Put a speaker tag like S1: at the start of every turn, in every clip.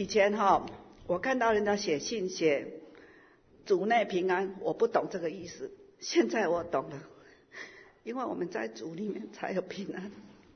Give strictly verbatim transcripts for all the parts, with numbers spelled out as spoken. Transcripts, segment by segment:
S1: 以前哈、哦，我看到人家写信写主内平安，我不懂这个意思。现在我懂了，因为我们在主里面才有平安。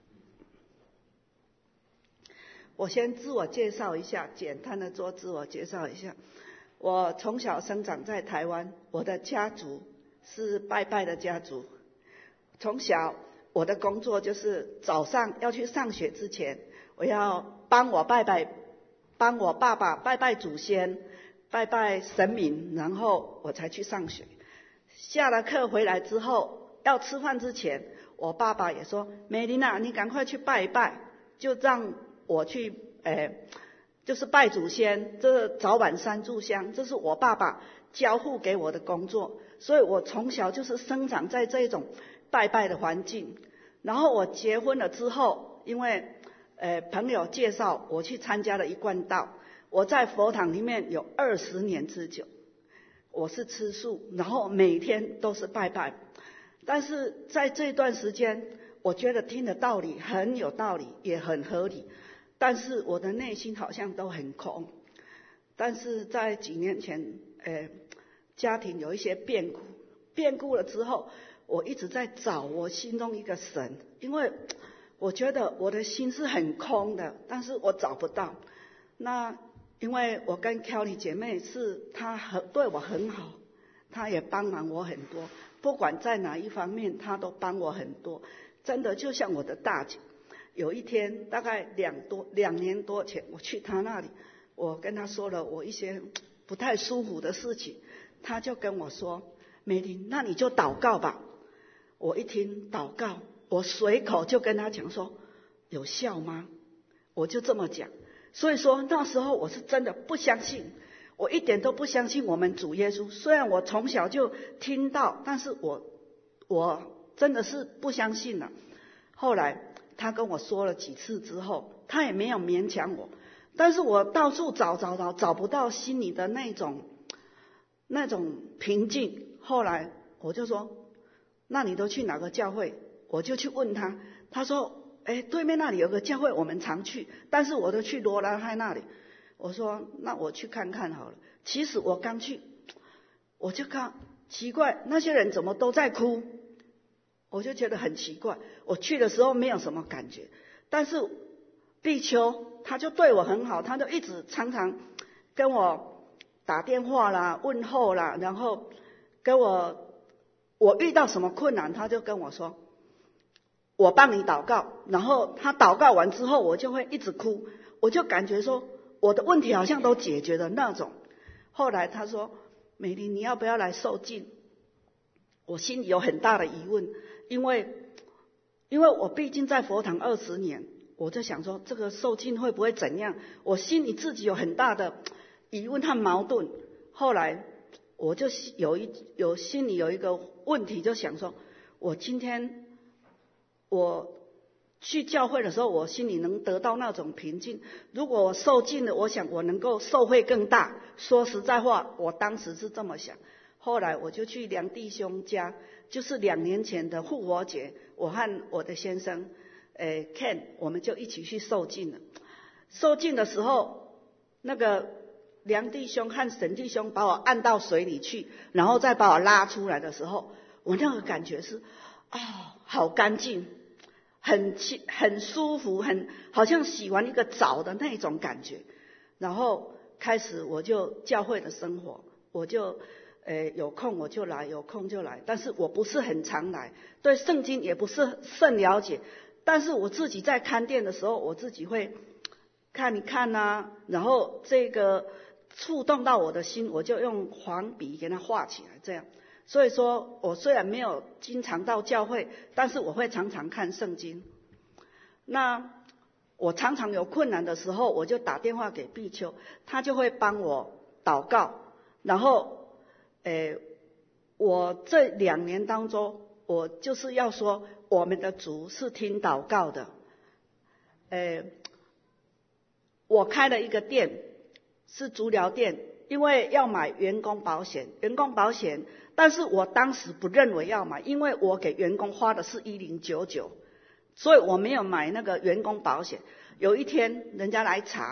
S1: 我先自我介绍一下，简单的做自我介绍一下。我从小生长在台湾，我的家族是拜拜的家族。从小我的工作就是早上要去上学之前，我要帮我拜拜，帮我爸爸拜拜祖先，拜拜神明，然后我才去上学。下了课回来之后，要吃饭之前，我爸爸也说：“美玲啊，你赶快去拜一拜。”就让我去，呃，就是拜祖先，这早晚三炷香，这是我爸爸交付给我的工作。所以我从小就是生长在这种拜拜的环境。然后我结婚了之后，因为呃朋友介绍我去参加了一贯道，我在佛堂里面有二十年之久。我是吃素，然后每天都是拜拜。但是在这段时间，我觉得听的道理很有道理，也很合理，但是我的内心好像都很空。但是在几年前，呃，家庭有一些变故，变故了之后，我一直在找我心中一个神，因为我觉得我的心是很空的，但是我找不到。那因为我跟 Kelly 姐妹是她很对我很好，她也帮忙我很多，不管在哪一方面她都帮我很多，真的就像我的大姐。有一天大概两多两年多前，我去她那里，我跟她说了我一些不太舒服的事情，她就跟我说：“美玲，那你就祷告吧。”我一听祷告，我随口就跟她讲说：“有效吗？”我就这么讲。所以说那时候我是真的不相信，我一点都不相信我们主耶稣。虽然我从小就听到，但是我我真的是不相信了。后来他跟我说了几次之后，他也没有勉强我，但是我到处找找找找不到心里的那种那种平静。后来我就说：“那你都去哪个教会？”我就去问他，他说：“哎，对面那里有个教会，我们常去，但是我都去罗兰海那里。”我说：“那我去看看好了。”其实我刚去，我就看奇怪，那些人怎么都在哭，我就觉得很奇怪。我去的时候没有什么感觉，但是碧秋他就对我很好，他就一直常常跟我打电话啦、问候啦，然后跟我我遇到什么困难，他就跟我说：“我帮你祷告。”然后他祷告完之后，我就会一直哭，我就感觉说我的问题好像都解决的那种。后来他说：“美玲，你要不要来受浸？”我心里有很大的疑问，因为因为我毕竟在佛堂二十年，我就想说这个受浸会不会怎样？我心里自己有很大的疑问和矛盾。后来我就有一有心里有一个问题，就想说，我今天我去教会的时候，我心里能得到那种平静。如果我受尽了，我想我能够受惠更大。说实在话，我当时是这么想。后来我就去梁弟兄家，就是两年前的复活节，我和我的先生，呃 Ken， 我们就一起去受尽了。受尽的时候，那个梁弟兄和沈弟兄把我按到水里去，然后再把我拉出来的时候，我那个感觉是，哦，好干净。很很舒服，很好像洗完一个澡的那种感觉。然后开始我就教会的生活，我就呃有空我就来，有空就来，但是我不是很常来，对圣经也不是甚了解。但是我自己在看店的时候，我自己会看一看啊，然后这个触动到我的心，我就用黄笔给它画起来，这样。所以说我虽然没有经常到教会，但是我会常常看圣经。那我常常有困难的时候，我就打电话给碧秋，他就会帮我祷告。然后诶，我这两年当中，我就是要说我们的主是听祷告的。诶，我开了一个店，是足疗店，因为要买员工保险，员工保险，但是我当时不认为要买，因为我给员工花的是一零九九，所以我没有买那个员工保险。有一天人家来查了，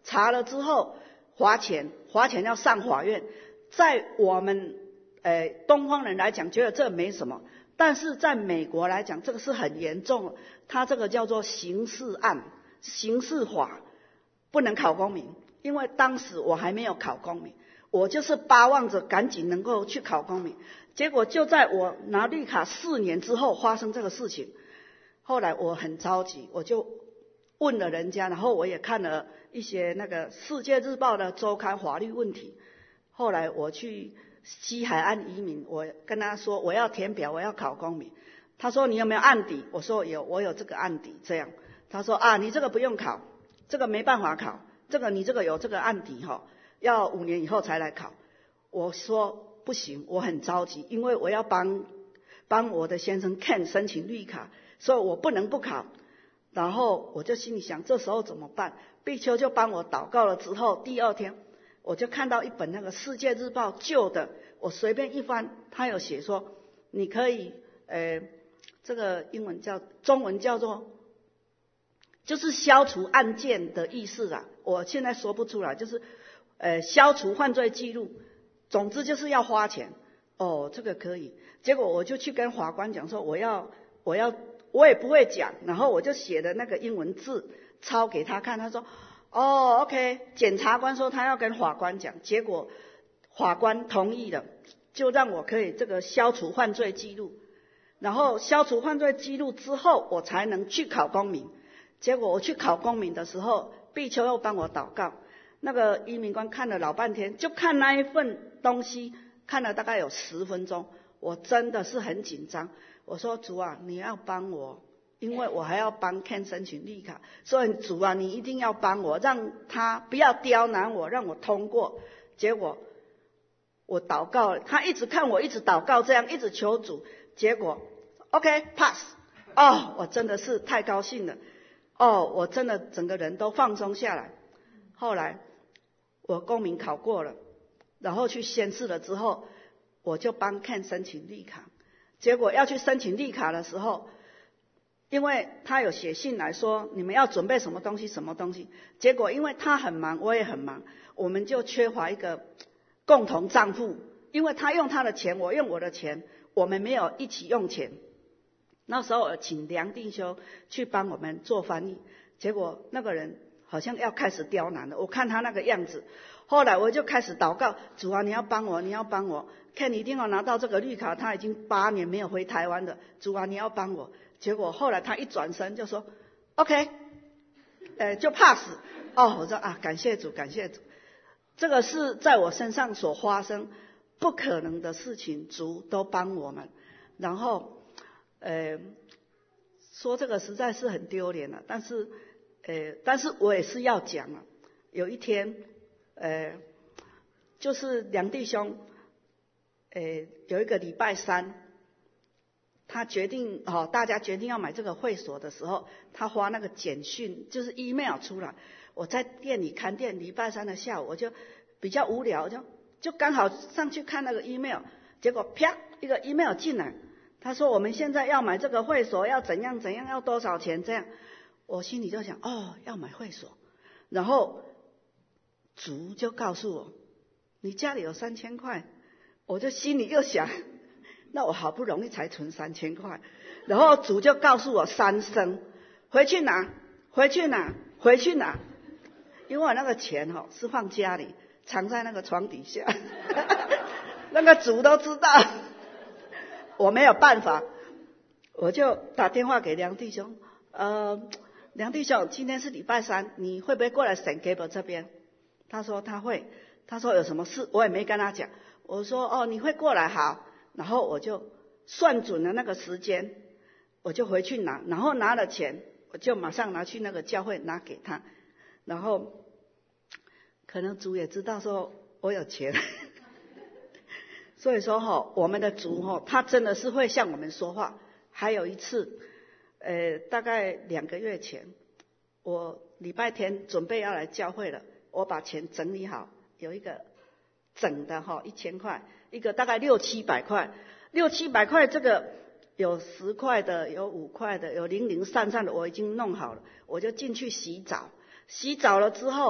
S1: 查了之后罚钱，罚钱要上法院。在我们呃东方人来讲，觉得这没什么，但是在美国来讲，这个是很严重的。它这个叫做刑事案、刑事法，不能考公民。因为当时我还没有考公民，我就是巴望着赶紧能够去考公民。结果就在我拿绿卡四年之后发生这个事情。后来我很着急，我就问了人家，然后我也看了一些那个《世界日报》的周刊法律问题。后来我去西海岸移民，我跟他说我要填表，我要考公民。他说你有没有案底？我说有，我有这个案底。这样他说啊，你这个不用考，这个没办法考，这个你这个有这个案底哈，要五年以后才来考。我说不行，我很着急，因为我要帮帮我的先生 Ken 申请绿卡，所以我不能不考。然后我就心里想，这时候怎么办？碧秋就帮我祷告了之后，第二天我就看到一本那个《世界日报》旧的，我随便一翻，他有写说你可以呃，这个英文叫中文叫做就是消除案件的意思啦，我现在说不出来，就是呃消除犯罪记录，总之就是要花钱。哦，这个可以。结果我就去跟法官讲说，我要我要我也不会讲，然后我就写的那个英文字抄给他看，他说哦 OK， 检察官说他要跟法官讲，结果法官同意了，就让我可以这个消除犯罪记录。然后消除犯罪记录之后，我才能去考公民。结果我去考公民的时候，碧秋又帮我祷告，那个移民官看了老半天，就看那一份东西，看了大概有十分钟。我真的是很紧张，我说主啊，你要帮我，因为我还要帮 Ken 申请绿卡，所以主啊，你一定要帮我，让他不要刁难我，让我通过。结果我祷告了，他一直看我，一直祷告，这样一直求主，结果 OK pass。 哦，我真的是太高兴了，哦，我真的整个人都放松下来。后来我公民考过了，然后去宣誓了之后，我就帮 Ken 申请绿卡。结果要去申请绿卡的时候，因为他有写信来说你们要准备什么东西什么东西，结果因为他很忙我也很忙，我们就缺乏一个共同账户，因为他用他的钱我用我的钱，我们没有一起用钱。那时候我请梁弟兄去帮我们做翻译，结果那个人好像要开始刁难了，我看他那个样子。后来我就开始祷告，主啊，你要帮我，你要帮我 Ken 一定要拿到这个绿卡，他已经八年没有回台湾了，主啊，你要帮我。结果后来他一转身就说 OK， 呃，就 pass。 哦，我说啊，感谢主感谢主，这个是在我身上所发生不可能的事情，主都帮我们。然后呃，说这个实在是很丢脸了，但是呃，但是我也是要讲了。有一天呃，就是梁弟兄呃，有一个礼拜三，他决定哦，大家决定要买这个会所的时候，他发那个简讯，就是 email 出来。我在店里看店，礼拜三的下午，我就比较无聊，就就刚好上去看那个 email， 结果啪一个 email 进来，他说我们现在要买这个会所，要怎样怎样，要多少钱这样。我心里就想，哦，要买会所。然后主就告诉我，你家里有三千块。我就心里又想，那我好不容易才存三千块，然后主就告诉我三声，回去拿，回去拿，回去拿。因为我那个钱哦是放家里，藏在那个床底下，那个主都知道，我没有办法，我就打电话给梁弟兄，呃，梁弟兄，今天是礼拜三，你会不会过来Saint Gabriel这边？他说他会，他说有什么事，我也没跟他讲。我说哦，你会过来，好。然后我就算准了那个时间，我就回去拿，然后拿了钱，我就马上拿去那个教会拿给他。然后可能主也知道说我有钱，所以说哈、哦，我们的主哈、哦，他真的是会向我们说话。还有一次，呃，大概两个月前，我礼拜天准备要来教会了，我把钱整理好，有一个整的哈，一千块，一个大概六七百块，六七百块这个有十块的，有五块的，有零零散散的，我已经弄好了，我就进去洗澡。洗澡了之后，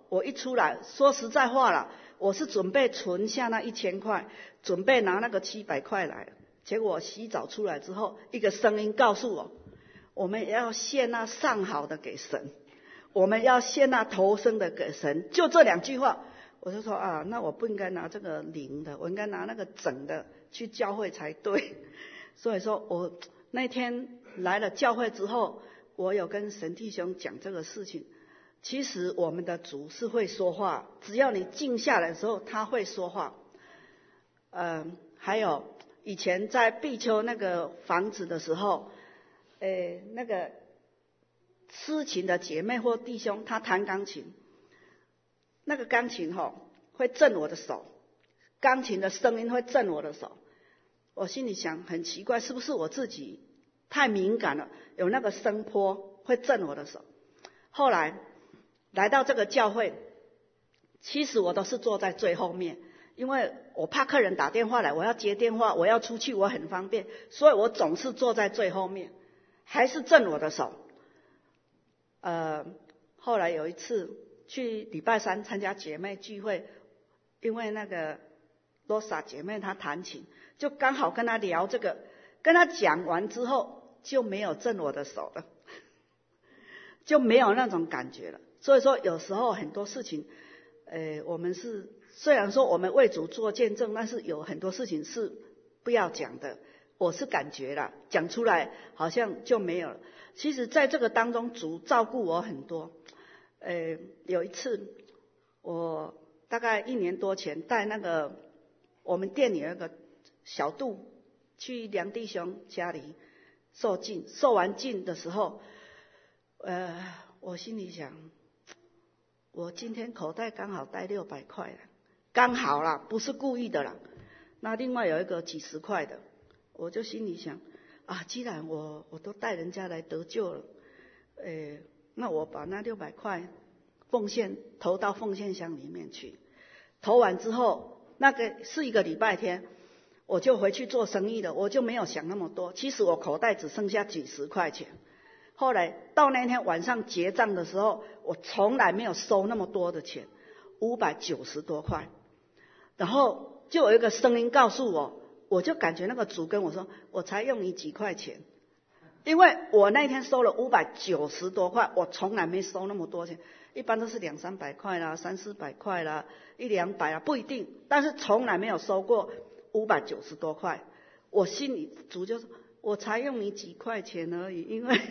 S1: 我一出来，说实在话了，我是准备存下那一千块，准备拿那个七百块来。结果我洗澡出来之后，一个声音告诉我，我们要献那上好的给神，我们要献那头生的给神。就这两句话，我就说啊，那我不应该拿这个零的，我应该拿那个整的去教会才对。所以说我那天来了教会之后，我有跟神弟兄讲这个事情。其实我们的主是会说话，只要你静下来的时候，他会说话。呃，还有以前在碧丘那个房子的时候，呃，那个痴情的姐妹或弟兄，他弹钢琴，那个钢琴吼会震我的手，钢琴的声音会震我的手。我心里想，很奇怪，是不是我自己太敏感了，有那个声波会震我的手。后来来到这个教会，其实我都是坐在最后面，因为我怕客人打电话来，我要接电话，我要出去，我很方便，所以我总是坐在最后面，还是震我的手。呃，后来有一次去礼拜三参加姐妹聚会，因为那个罗莎姐妹她弹琴，就刚好跟她聊这个，跟她讲完之后就没有震我的手了，就没有那种感觉了。所以说有时候很多事情，呃，我们是虽然说我们为主做见证，但是有很多事情是不要讲的。我是感觉啦，讲出来好像就没有了。其实在这个当中，主照顾我很多。呃，有一次我大概一年多前带那个我们店里有一个小杜去梁弟兄家里受浸，受完浸的时候，呃，我心里想，我今天口袋刚好带六百块了，刚好啦，不是故意的啦。那另外有一个几十块的，我就心里想啊，既然我我都带人家来得救了，呃，那我把那六百块奉献投到奉献箱里面去。投完之后，那个是一个礼拜天，我就回去做生意了，我就没有想那么多。其实我口袋只剩下几十块钱。后来到那天晚上结账的时候，我从来没有收那么多的钱，五百九十多块。然后就有一个声音告诉我，我就感觉那个主跟我说，我才用你几块钱，因为我那天收了五百九十多块，我从来没收那么多钱，一般都是两三百块啦，三四百块啦，一两百啊，不一定，但是从来没有收过五百九十多块。我心里主就说，我才用你几块钱而已，因为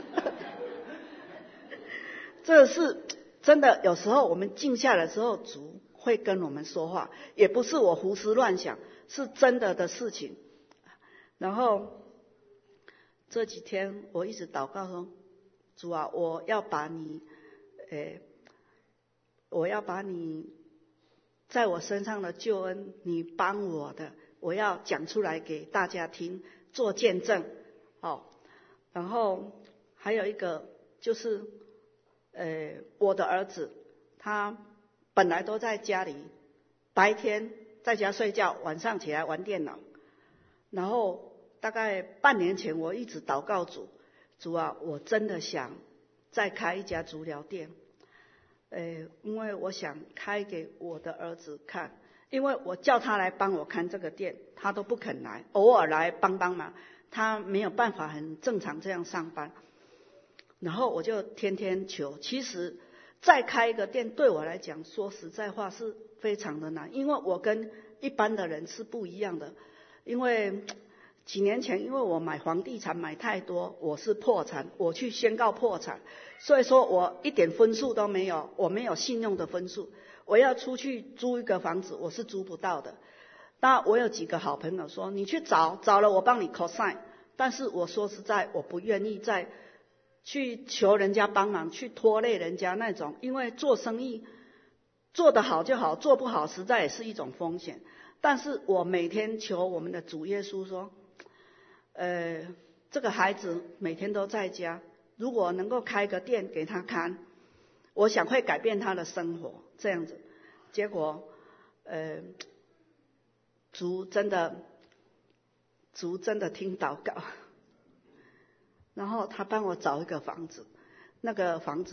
S1: 这是真的。有时候我们静下来的时候，主会跟我们说话，也不是我胡思乱想，是真的的事情。然后这几天我一直祷告说，主啊，我要把你，呃，我要把你在我身上的救恩，你帮我的，我要讲出来给大家听，做见证。好，然后还有一个就是，呃，我的儿子他本来都在家里，白天在家睡觉，晚上起来玩电脑。然后大概半年前，我一直祷告主，主啊，我真的想再开一家足疗店，呃，因为我想开给我的儿子看，因为我叫他来帮我看这个店，他都不肯来，偶尔来帮帮忙，他没有办法很正常这样上班。然后我就天天求，其实再开一个店对我来讲，说实在话是非常的难，因为我跟一般的人是不一样的。因为几年前，因为我买房地产买太多，我是破产，我去宣告破产，所以说我一点分数都没有，我没有信用的分数，我要出去租一个房子，我是租不到的。那我有几个好朋友说，你去找，找了我帮你 cosign， 但是我说实在，我不愿意再去求人家帮忙，去拖累人家那种，因为做生意做得好就好，做不好实在也是一种风险。但是我每天求我们的主耶稣说，呃，这个孩子每天都在家，如果能够开个店给他看，我想会改变他的生活，这样子。结果，呃，主真的，主真的听祷告，然后他帮我找一个房子，那个房子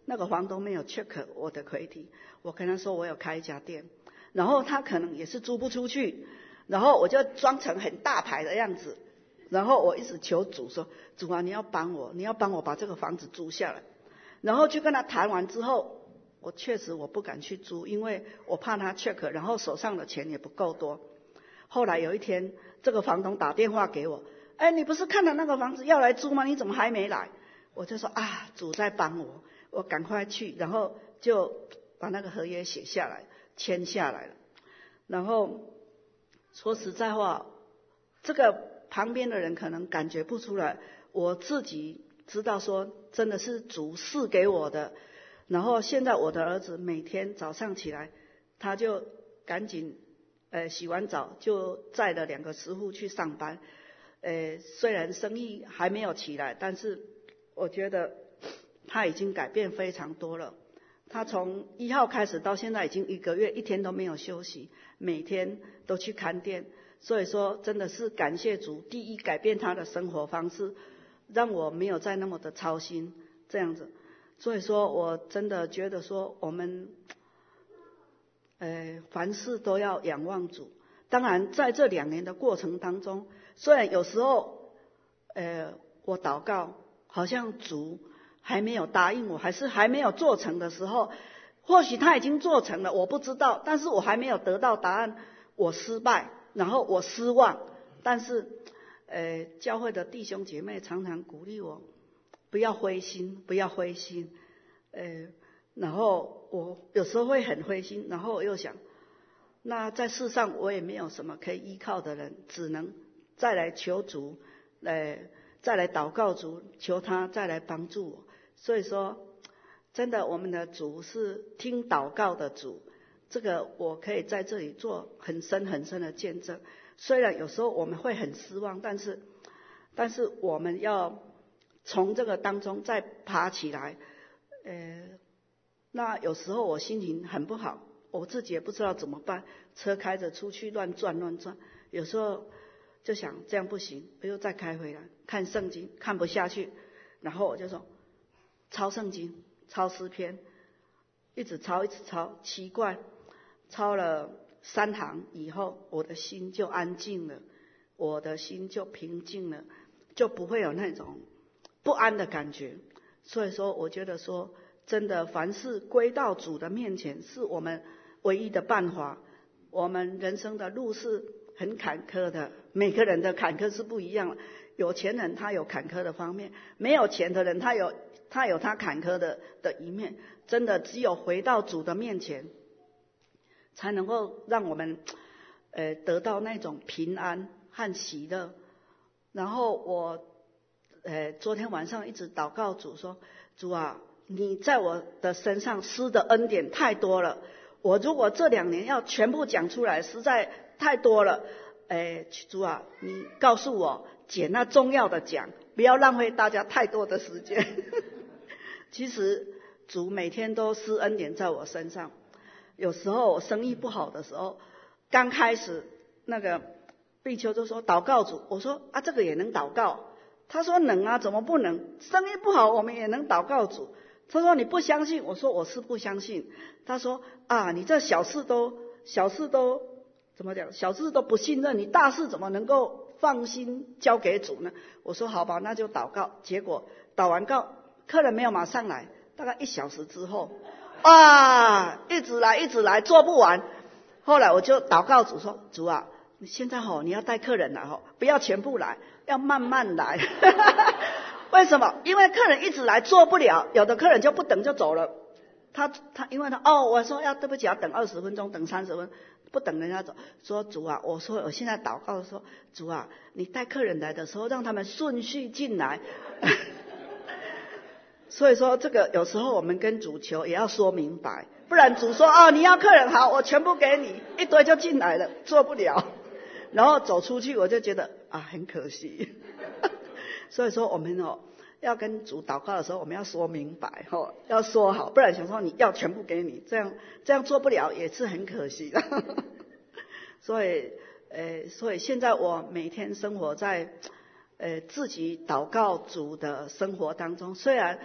S1: 那个房东没有 check 我的 credit， 我跟他说我有开一家店，然后他可能也是租不出去，然后我就装成很大牌的样子，然后我一直求主说，主啊，你要帮我，你要帮我把这个房子租下来。然后去跟他谈完之后，我确实我不敢去租，因为我怕他 check， 然后手上的钱也不够多。后来有一天，这个房东打电话给我，哎，你不是看了那个房子要来租吗？你怎么还没来？我就说啊，主在帮我，我赶快去，然后就把那个合约写下来，签下来了。然后说实在话，这个旁边的人可能感觉不出来，我自己知道说真的是主赐给我的。然后现在我的儿子每天早上起来，他就赶紧呃洗完澡就载了两个师傅去上班。呃虽然生意还没有起来，但是我觉得他已经改变非常多了。他从一号开始到现在已经一个月，一天都没有休息，每天都去看店。所以说真的是感谢主，第一改变他的生活方式，让我没有再那么的操心这样子。所以说我真的觉得说我们呃凡事都要仰望主。当然在这两年的过程当中，虽然有时候呃我祷告好像主还没有答应我，还是还没有做成的时候，或许他已经做成了我不知道，但是我还没有得到答案，我失败，然后我失望。但是呃教会的弟兄姐妹常常鼓励我不要灰心，不要灰心。呃然后我有时候会很灰心，然后我又想，那在世上我也没有什么可以依靠的人，只能再来求主，呃再来祷告主，求他再来帮助我。所以说真的我们的主是听祷告的主，这个我可以在这里做很深很深的见证。虽然有时候我们会很失望，但是但是我们要从这个当中再爬起来。呃那有时候我心情很不好，我自己也不知道怎么办，车开着出去乱转乱转，有时候就想这样不行，我又再开回来看圣经，看不下去，然后我就说抄圣经，抄诗篇，一直抄一直抄，奇怪，抄了三行以后，我的心就安静了，我的心就平静了，就不会有那种不安的感觉。所以说我觉得说真的凡事归到主的面前是我们唯一的办法。我们人生的路是很坎坷的，每个人的坎坷是不一样的，有钱人他有坎坷的方面，没有钱的人他有他有他坎坷的的一面。真的只有回到主的面前，才能够让我们呃得到那种平安和喜乐。然后我呃昨天晚上一直祷告主说，主啊，你在我的身上施的恩典太多了，我如果这两年要全部讲出来实在太多了，哎，主啊，你告诉我捡那重要的讲，不要浪费大家太多的时间。其实主每天都施恩典在我身上。有时候我生意不好的时候，刚开始那个碧秋就说祷告主，我说啊这个也能祷告，他说能啊，怎么不能？生意不好我们也能祷告主。他说你不相信，我说我是不相信。他说啊你这小事都小事都怎么讲，小事都不信任，你大事怎么能够放心交给主呢？我说好吧，那就祷告。结果祷完告，客人没有马上来，大概一小时之后，啊一直来一直来做不完。后来我就祷告主说，主啊，现在吼你要带客人来吼，不要全部来，要慢慢来。为什么？因为客人一直来做不了，有的客人就不等就走了。他他因为他哦，我说要对不起，要等二十分钟，等三十分钟，不等人家走。说主啊，我说我现在祷告说，主啊，你带客人来的时候，让他们顺序进来。所以说这个有时候我们跟主求也要说明白，不然主说哦你要客人好，我全部给你，一堆就进来了，做不了，然后走出去我就觉得啊很可惜。所以说我们哦要跟主祷告的时候，我们要说明白哦，要说好，不然想说你要全部给你，这样这样做不了也是很可惜的。所以呃所以现在我每天生活在呃自己祷告主的生活当中，虽然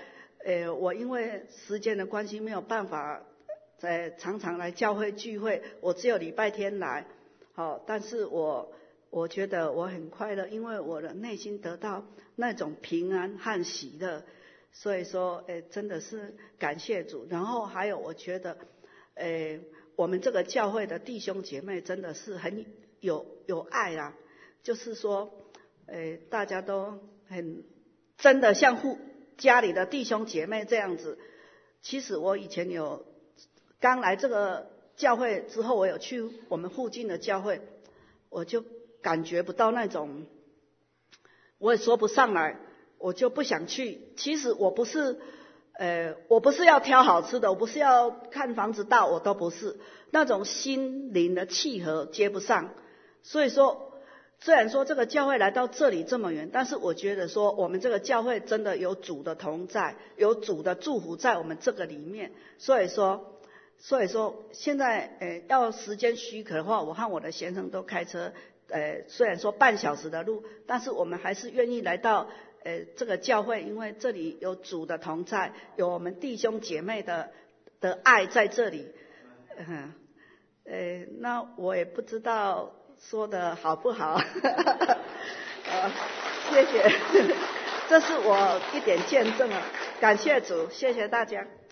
S1: 呃，我因为时间的关系没有办法在常常来教会聚会，我只有礼拜天来，好、哦，但是我我觉得我很快乐，因为我的内心得到那种平安和喜乐，所以说，呃，真的是感谢主。然后还有，我觉得，呃，我们这个教会的弟兄姐妹真的是很有有爱啦，就是说，呃，大家都很真的像父家里的弟兄姐妹这样子。其实我以前有刚来这个教会之后，我有去我们附近的教会，我就感觉不到那种，我也说不上来，我就不想去。其实我不是，呃，我不是要挑好吃的，我不是要看房子大，我都不是那种心灵的契合接不上。所以说，虽然说这个教会来到这里这么远，但是我觉得说我们这个教会真的有主的同在，有主的祝福在我们这个里面。所以说。所以说，现在呃要时间许可的话，我和我的先生都开车，呃虽然说半小时的路，但是我们还是愿意来到呃这个教会，因为这里有主的同在，有我们弟兄姐妹的的爱在这里。嗯，呃那我也不知道说的好不好，呃谢谢，这是我一点见证啊，感谢主，谢谢大家。